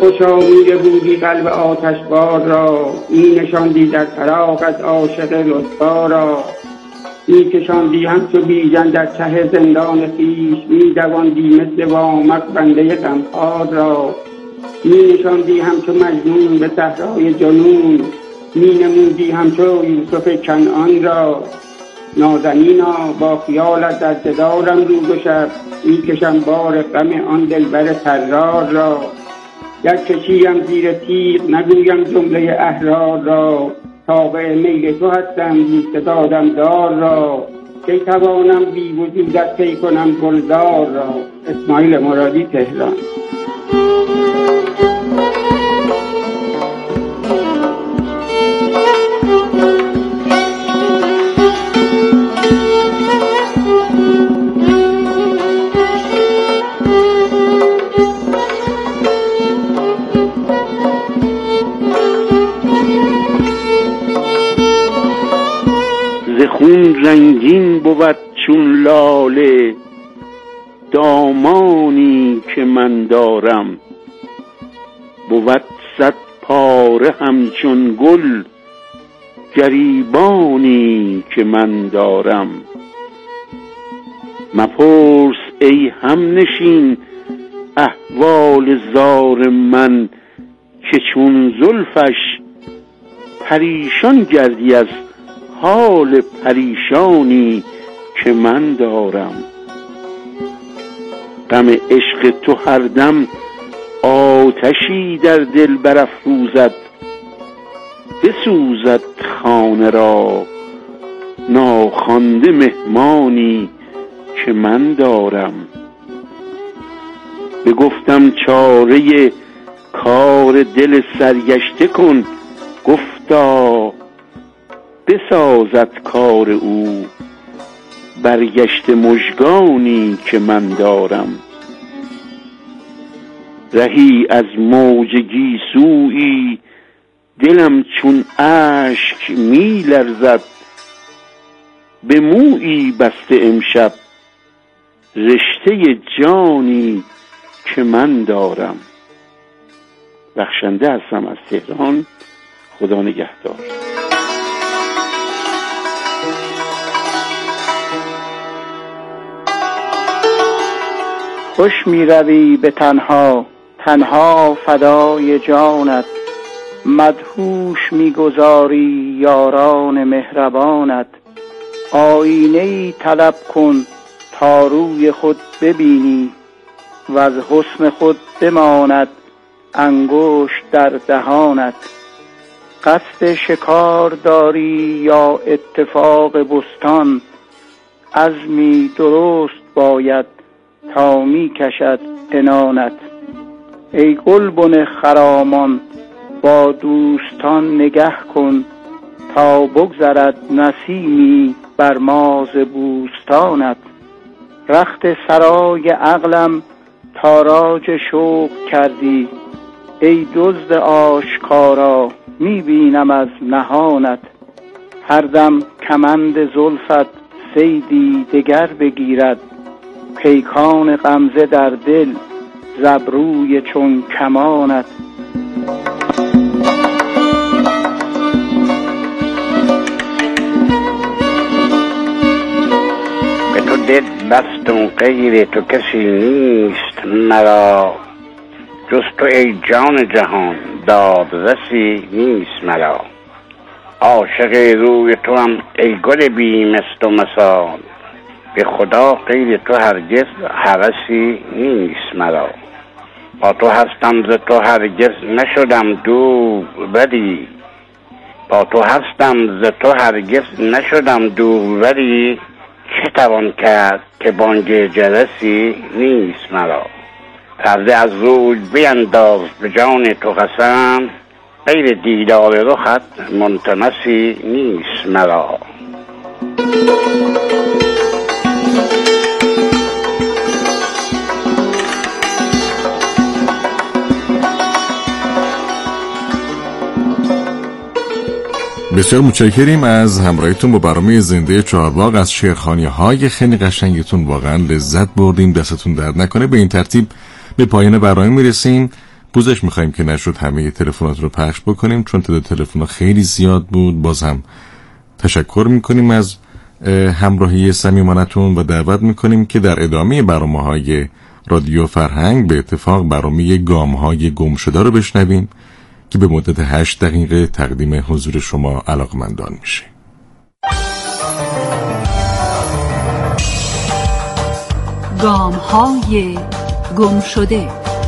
خوشا میره بودی قلب آتشبار را، می نشاندی در فراق از عاشق لطفا را. می کشاندی همچو بیژن در ته زندان خویش، می دواندی مثل وامق بنده غمخوار را. می نشاندی همچو مجنون به صحرای جنون، می نمودی همچو یوسف کنعان را. نازنینا با خیالت در جدارم روز و شب، می کشم بار غم آن دلبر طرار را. گر کشیم زیر تیغ نگویم جمله احرار را، تابع میل تو هستم بی ستادم دار را. کی توانم بی وجودت طی کنم گلزار را. اسماعیل مرادی، تهران. خون رنگین بود چون لاله دامانی که من دارم، بود صد پاره همچون گل گریبانی که من دارم. مپرس ای همنشین احوال زار من، که چون زلفش پریشان گردی از حال پریشانی که من دارم. غم عشق تو هر دم آتشی در دل برافروزد، بسوزد خانه را ناخوانده مهمانی که من دارم. بگفتم چاره کار دل سرگشته کن، گفتا بسازد کار او برگشت مژگانی که من دارم. رهی از موج گیسویی دلم چون اشک می لرزد، به مویی بسته امشب رشته جانی که من دارم. بخشنده هستم از تهران. خدا نگهدار. خوش می روی به تنها، تنها فدای جانت، مدهوش می گذاری یاران مهربانت. آینه‌ای طلب کن تا روی خود ببینی، و از حسن خود بماند انگشت در دهانت. قصد شکار داری یا اتفاق بستان، عزمی درست باید تا می کشد عنانت. ای گلبن خرامان با دوستان نگه کن، تا بگذرد نسیمی بر ماز بوستانت. رخت سرای عقلم تاراج شوق کردی، ای دزد آشکارا می بینم از نهانت. هر دم کمند زلفت صیدی دگر بگیرد، پیکان غمزه در دل زبروی چون کمانت. به تو دل بستم غیر تو کسی نیست مرا، جز تو ای جان جهان دادرسی نیست مرا. عاشق روی تو هم ای گل بی مثل و مثال، به خدا غیر تو هرگز هوسی نیست مرا. با تو هستم ز تو هرگز نشدم دور، ولی با تو هستم ز تو هرگز نشدم دور، ولی چه توان کرد که بانگ جرسی نیست مرا. پرده از روی بینداز به جان تو قسم، غیر دیدار رخت ملتمسی نیست مرا. بسیار متشکریم از همراهیتون با برنامه زنده چهارباغ. از شعرخوانی‌های خیلی قشنگتون واقعا لذت بردیم، دستتون درد نکنه. به این ترتیب به پایان برنامه میرسیم. پوزش میخواییم که نشد همه تلفنات رو پخش بکنیم چون تعداد تلفن‌ها خیلی زیاد بود. باز هم تشکر میکنیم از همراهی صمیمانتون و دعوت میکنیم که در ادامه برنامه‌های رادیو فرهنگ به اتفاق برنامه گام‌های گم شده رو بشنویم که به مدت 8 دقیقه تقدیم حضور شما علاقمندان میشه. گام‌های گم شده.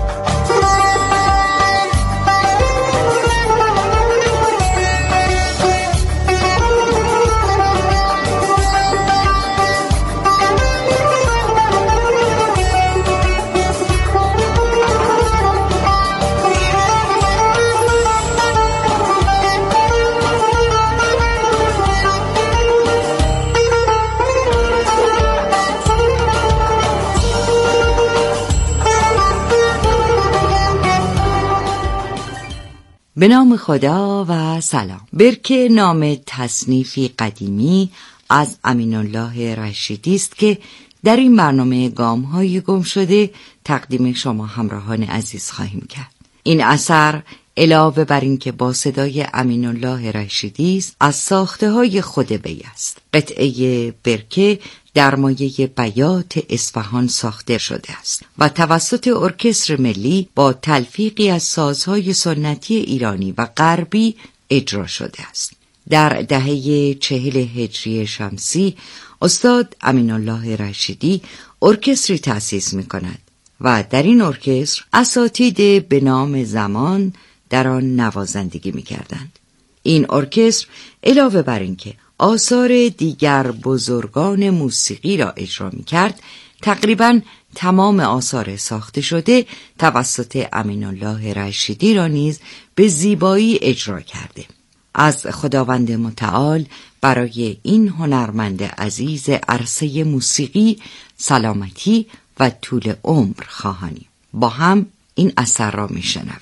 به نام خدا و سلام. برکه نام تصنیفی قدیمی از امین‌الله رشیدی است که در این برنامه گام‌های گم شده تقدیم شما همراهان عزیز خواهیم کرد. این اثر علاوه بر این که با صدای امین‌الله رشیدی است، از ساخته‌های خود وی است. قطعه برکه در مایه بیات اصفهان ساخته شده است و توسط ارکستر ملی با تلفیقی از سازهای سنتی ایرانی و غربی اجرا شده است. در دهه 40 هجری شمسی استاد امین‌الله رشیدی ارکستری تأسیس می‌کند و در این ارکستر اساتید به نام زمان در آن نوازندگی می‌کردند. این ارکستر علاوه بر اینکه آثار دیگر بزرگان موسیقی را اجرا می‌کرد، تقریباً تمام آثار ساخته شده توسط امین‌الله رشیدی را نیز به زیبایی اجرا کرده. از خداوند متعال برای این هنرمند عزیز عرصه موسیقی سلامتی و طول عمر خواهانیم. با هم این اثر را میشنویم.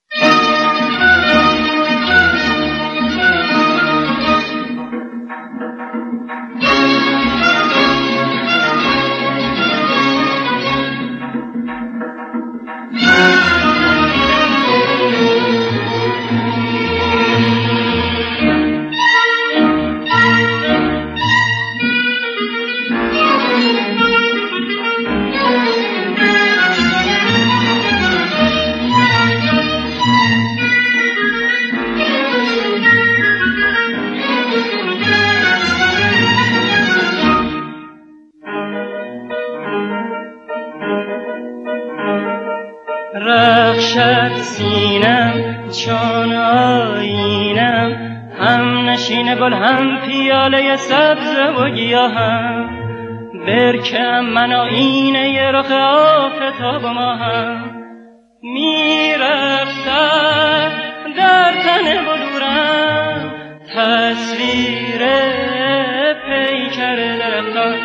رخشد سینم چون آینم، هم نشین گل هم پیاله سبز و گیاهم، برکم من آینه رخ آفتاب و ماهم، میرفتم در تن بلورم تصویر پیکر درختان،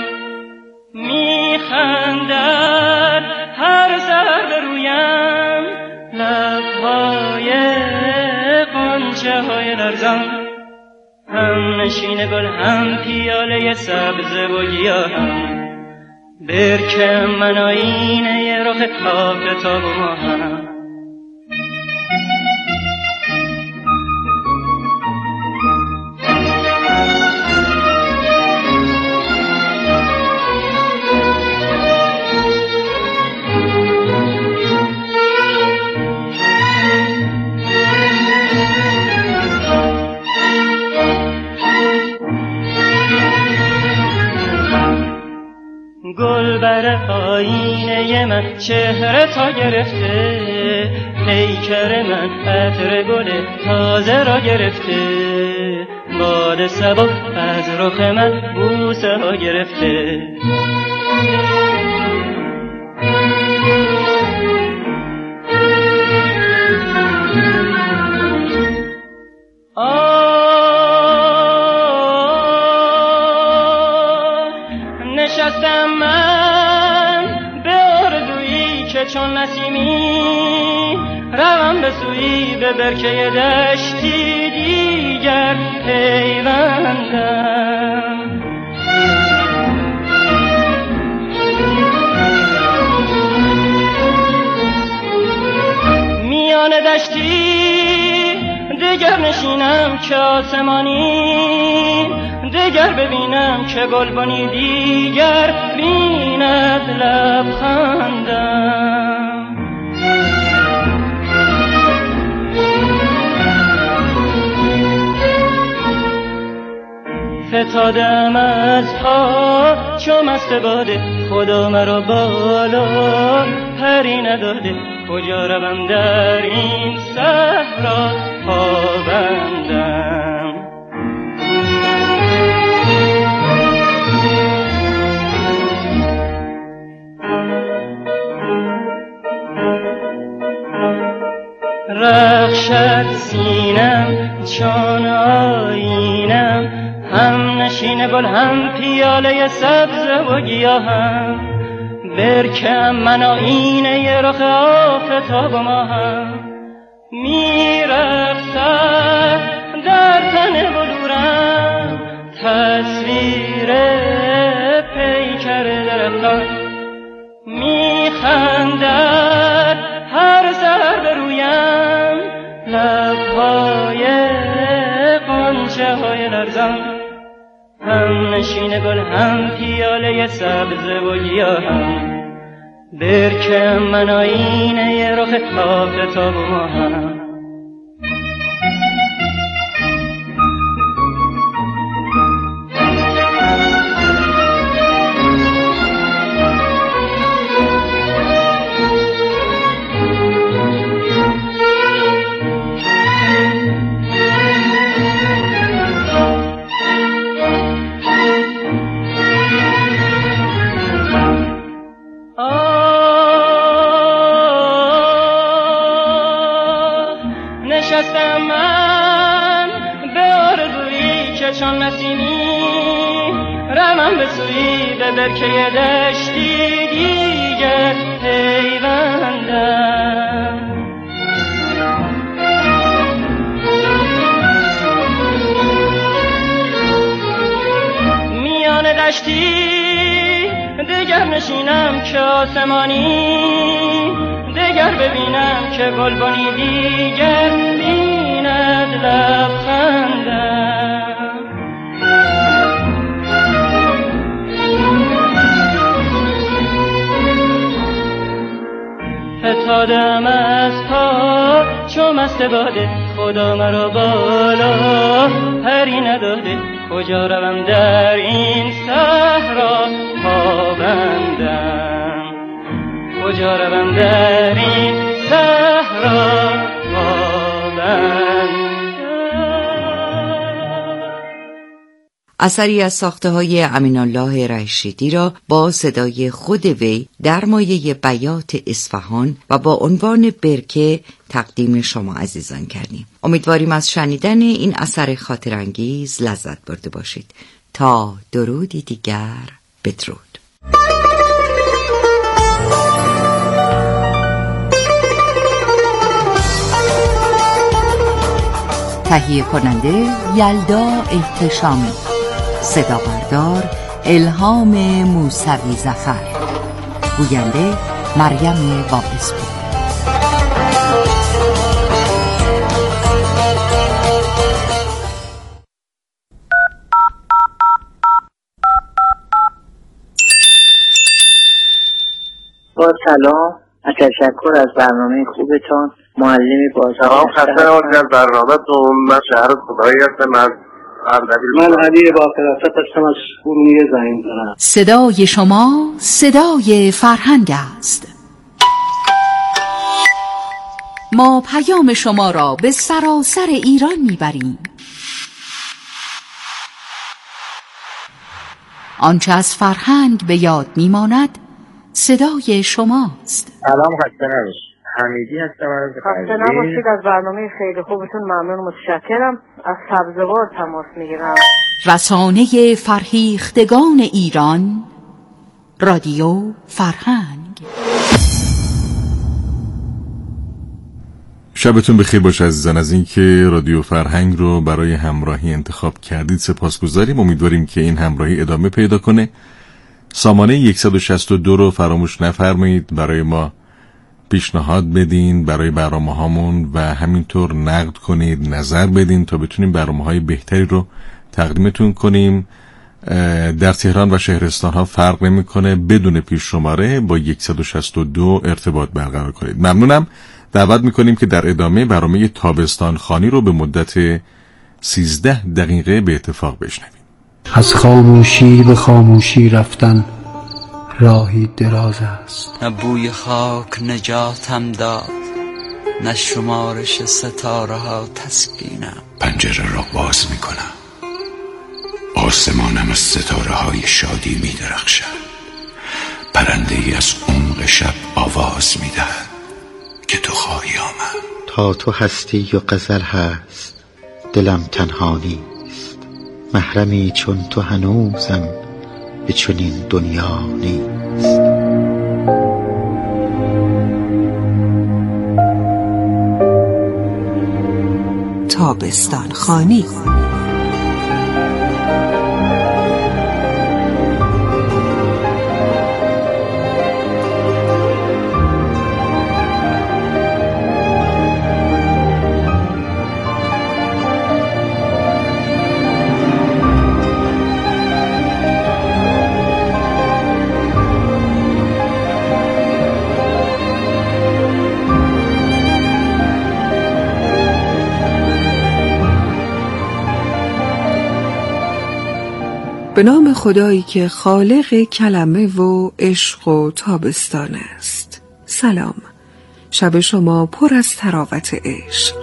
میخندد هر سر به رویم لبهای غنچه های لرزان، هم نشین گل هم پیاله سبز و گیاهم، برکم من آینه رخ آفتاب و ماهم. گل بر آینه من چهره تا گرفته، پیکر من عطر گل تازه را گرفته، باد صبا از رخ من بوسه ها گرفته. نشستم من به اردویی که چون نسیمی، روم به سوی به برکه دشتی دیگر پیوندم. نشینم که آسمانی، دگر ببینم که گلبنی، دیگر بیند لبخندم. فتادم از پا چو مست باده، خدا مرا بالا پری نداده، کجا روم در این صحرا پابندم. رخشد سینم چون آینم، هم نشین گل هم پیاله سبز و گیاهم، برکم من آینه رخ آفتاب و ماهم. میرقصد در تن بلورم تصویر پیکر درختان، میخندد هر سر به رویم لبهای غنچه های لرزان، هم نشین گل هم پیاله سبز و گیاهم، برکم من آینه رخ آفتاب و ماهم. نشستم من به آرزویی که چون نسیمی، روم به سوی به برکه دشتی، دیگر پیوندم. میان دشتی دیگر نشینم که آسمانی، دگر ببینم که گلبنی، دیگر بیند لبخندم. فتادم از پا چو مست باده، خدا مرا بالا پری نداده، کجا روم در این صحرا پابندم، کجا روم در این صحرا پابندم. اثری از ساخته‌های امین‌الله رشیدی را با صدای خود وی در مایه بیات اصفهان و با عنوان برکه تقدیم شما عزیزان کردیم. امیدواریم از شنیدن این اثر خاطرانگیز لذت برده باشید. تا درودی دیگر، بدرود. تهیه کننده یلدا احتشامی، صدا بردار الهام موسوی ظفر، گوینده مریم باقی‌پور. با سلام و تشکر از برنامه خوبتان. معلمی بازار خسته نباشید از برنامه‌تون. من شهر خدایی هستم از من علی باقر هستم از ارومیه زنگ می‌زنم. صدای شما صدای فرهنگ است. ما پیام شما را به سراسر ایران میبریم. آنچه از فرهنگ به یاد میماند صدای شماست. سلام، خسته نباشید. حمیدی هستم از خسته نباشید. از برنامه خیلی خوبتون ممنون و متشکرم. از سبزوار تماس میگیرم. رسانه فرهیختگان ایران، رادیو فرهنگ. شبتون بخیر باشه عزیزان. از اینکه رادیو فرهنگ رو برای همراهی انتخاب کردید سپاسگزاریم. امیدواریم که این همراهی ادامه پیدا کنه. سامانه 162 رو فراموش نفرمایید برای ما پیشنهاد بدین برای برنامه‌هامون و همینطور نقد کنید، نظر بدین تا بتونیم برنامه‌های بهتری رو تقدیمتون کنیم. در تهران و شهرستان ها فرق نمی‌کنه، بدون پیش شماره با 162 ارتباط برقرار کنید. ممنونم. دعوت می‌کنیم که در ادامه برنامه تابستان خوانی رو به مدت 13 دقیقه به اتفاق بشنویم. از خاموشی به خاموشی رفتن راهی دراز است. نه بوی خاک نجاتم داد، نه شمارش ستاره ها تسکینم. پنجره را باز میکنم، آسمانم از ستاره های شادی میدرخشد. پرنده ای از عمق شب آواز میدهد که تو خواهی آمد. تا تو هستی و غزل هست، دلم تنها نیست. محرمی چون تو هنوزم به چنین دنیا نیست. تابستان خوانی. به نام خدایی که خالق کلمه و عشق و تابستان است. سلام، شب شما پر از طراوت عشق.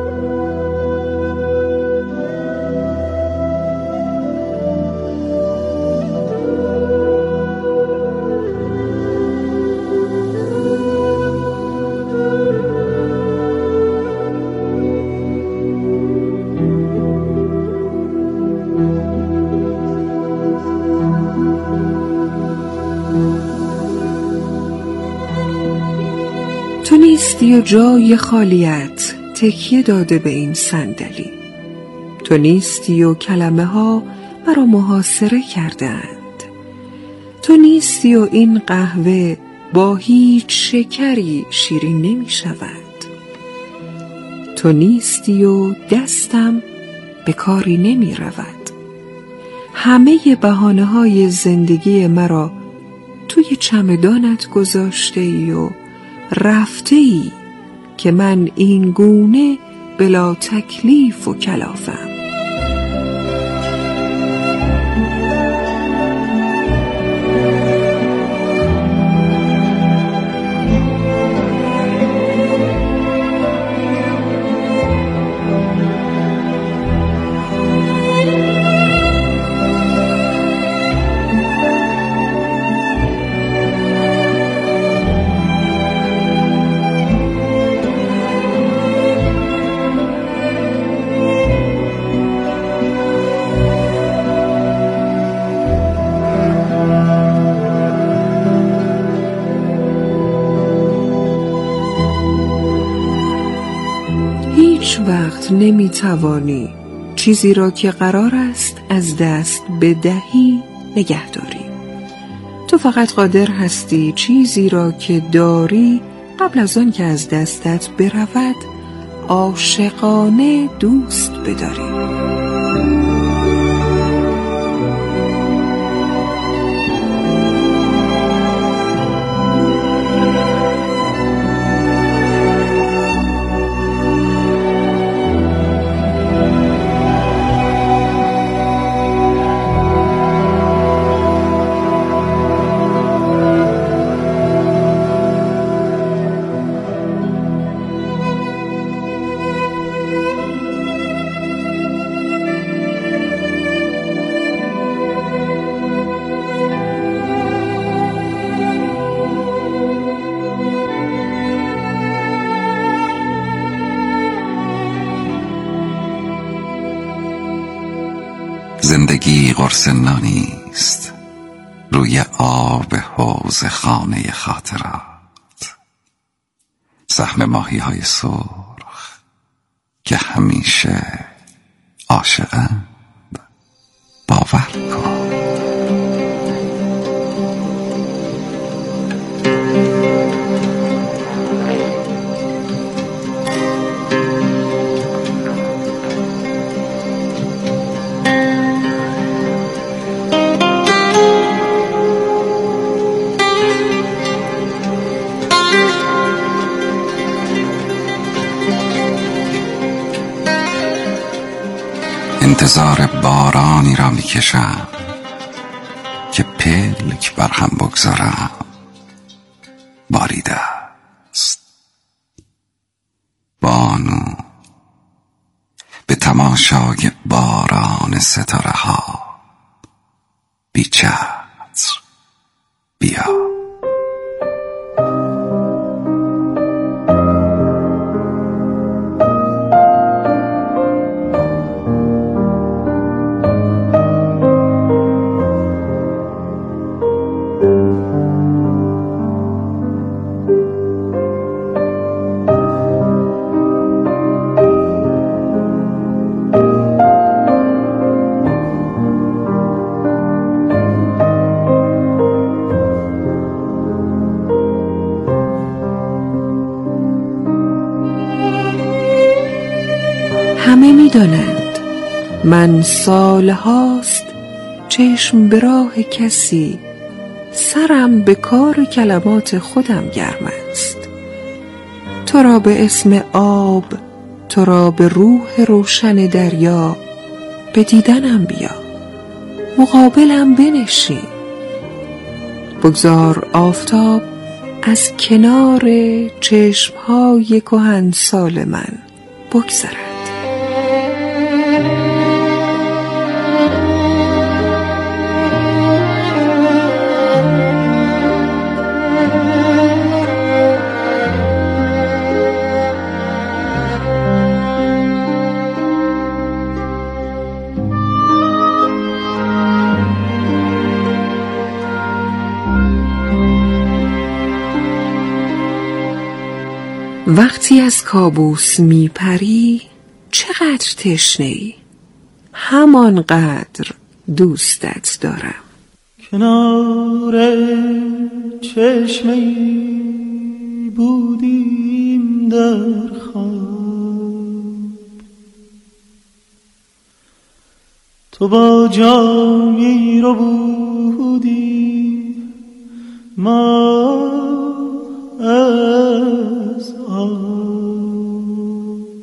تو نیستی و جای خالیت تکیه داده به این صندلی. تو نیستی و کلمه ها مرا محاصره کردند. تو نیستی و این قهوه با هیچ شکری شیرین نمی شود. تو نیستی و دستم به کاری نمی رود. همه بهانه های زندگی مرا توی چمدانت گذاشته ای و رفته ای که من این گونه بلا تکلیف و کلافم. هیچ وقت نمیتوانی چیزی را که قرار است از دست بدهی نگهداری. تو فقط قادر هستی چیزی را که داری قبل از آن که از دستت برود عاشقانه دوست بداری. زندگی قرص نانی است روی آب حوض خانه خاطرات. سهم ماهی های سرخ که همیشه عاشقند. باور کن. انتظار بارانی را میکشم که پلک بر هم بگذارم باریده است. بانو به تماشای باران ستاره ها بی چتر بیا. همه می دانند من سالهاست چشم به راه کسی، سرم به کار کلمات خودم گرم است. تو را به اسم آب، تو را به روح روشن دریا، به دیدنم بیا، مقابلم بنشین. بگذار آفتاب از کنار چشمهای کهنسال من بگذرد. وقتی از کابوس میپری چقدر تشنه‌ای، همانقدر دوستت دارم. کنار چشمه‌ای بودیم در خواب، تو با جامی رو بودی، ما از آب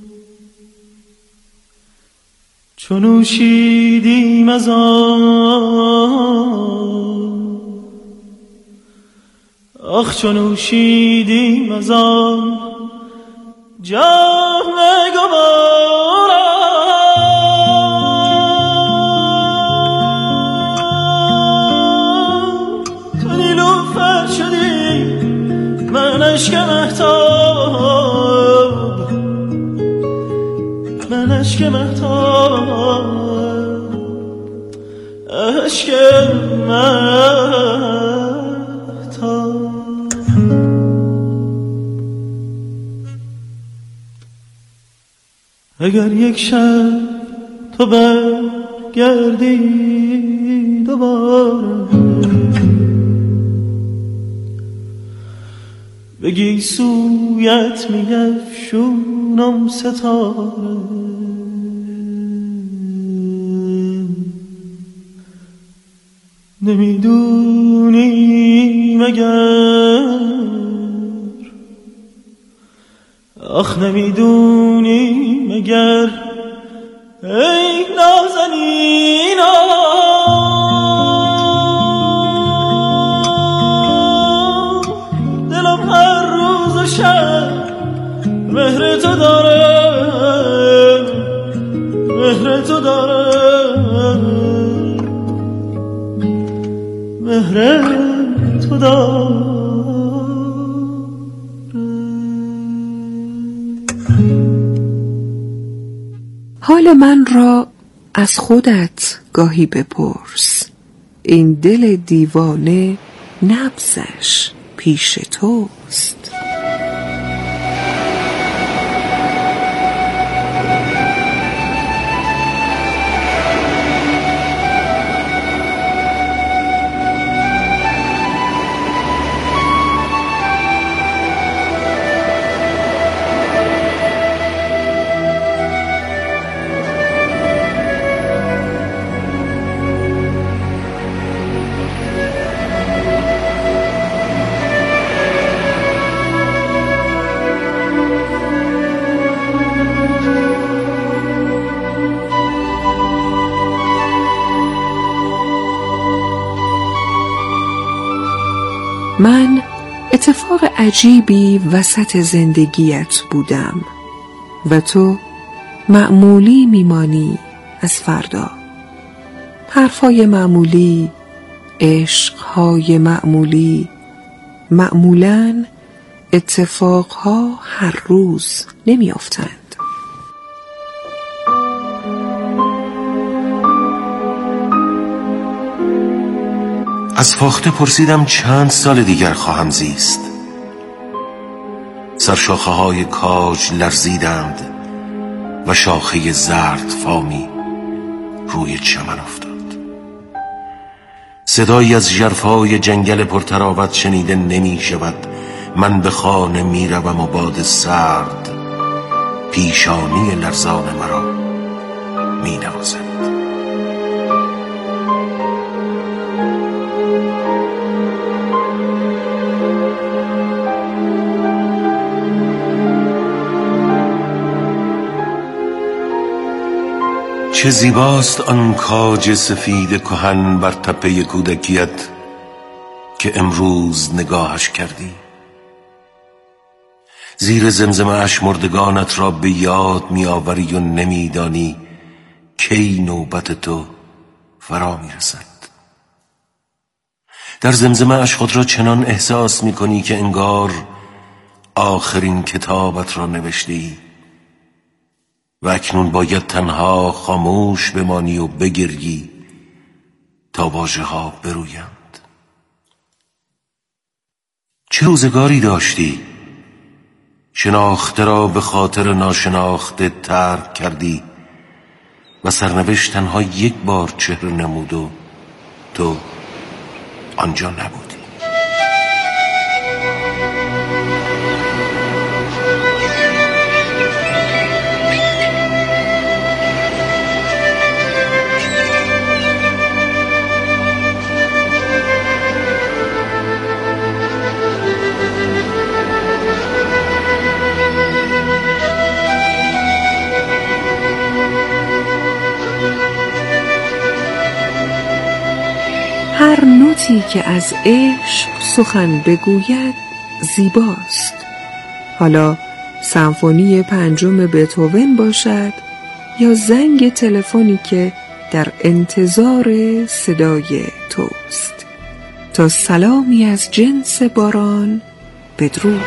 چون نوشیدیم از آن، آخ چون نوشیدیم از آن جام گوارا، تو نیلوفر شدی من عشق مهتاب، من عشق مهتاب، عشق مهتاب. اگر یک شب تو برگردی دوباره، بگی سویت میفشونم ستاره، نمیدونی مگر، آخ نمیدونی مگر ای نازنینا، دلم هر روز و شب مهر تو داره، مهر تو داره، مهر تو داره. حال من را از خودت گاهی بپرس، این دل دیوانه نبضش پیش توست. من اتفاق عجیبی وسط زندگیت بودم و تو معمولی میمانی از فردا. حرفای معمولی، عشقهای معمولی، معمولاً اتفاقها هر روز نمیافتند. از فاخته پرسیدم چند سال دیگر خواهم زیست. سرشاخه های کاج لرزیدند و شاخه زرد فامی روی چمن افتاد. صدایی از ژرفای جنگل پرتراوت شنیده نمی شود. من به خانه می روم و باد سرد پیشانی لرزان مرا می نوازد. چه زیباست آن کاج سفید کهن بر تپه کودکیت که امروز نگاهش کردی. زیر زمزمه اش مردگانت را به یاد می آوری و نمی دانی کی نوبت تو فرا می رسد. در زمزمه اش خود را چنان احساس می کنی که انگار آخرین کتابت را نوشتی و اکنون باید تنها خاموش بمانی و بگریی تا واژه ها برویند. چه روزگاری داشتی؟ شناخته را به خاطر ناشناخته ترک کردی و سرنوشت تنها یک بار چهره نمود و تو آنجا نبودی. هر نوتی که از عشق سخن بگوید زیباست. حالا سمفونی پنجم بتهوون باشد یا زنگ تلفنی که در انتظار صدای توست. تا سلامی از جنس باران، بدرود.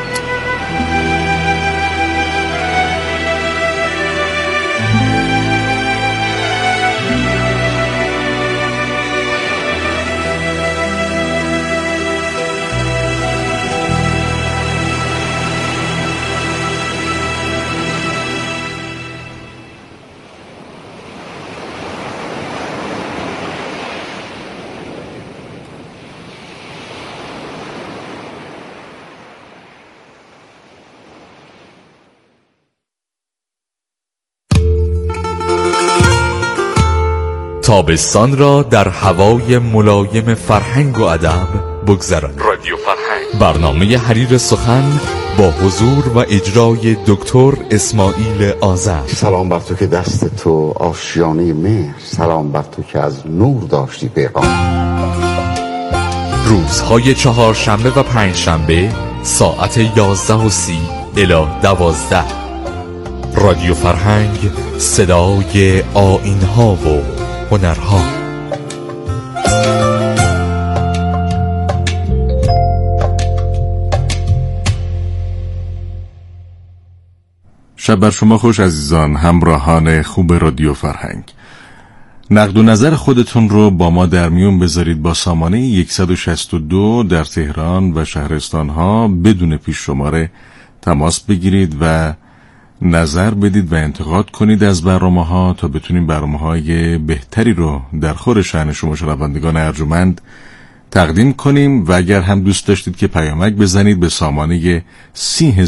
تابستان را در هوای ملایم فرهنگ و ادب بگذرانید. رادیو فرهنگ، برنامه حریر سخن با حضور و اجرای دکتر اسماعیل آذر. سلام بر تو که دست تو آشیانه مهر، سلام بر تو که از نور داشتی پیغام. روزهای چهارشنبه و پنجشنبه ساعت 11:30 الی 12. رادیو فرهنگ، صدای آیین‌ها و هنرها. شب بر شما خوش عزیزان، همراهان خوب رادیو فرهنگ. نقد و نظر خودتون رو با ما در میون بذارید با سامانه 162 در تهران و شهرستانها بدون پیش شماره تماس بگیرید و نظر بدید و انتقاد کنید از برنامه‌ها تا بتونیم برنامه‌های بهتری رو در خور شأن شما شنوندگان ارجمند تقدیم کنیم. و اگر هم دوست داشتید که پیامک بزنید به سامانه 30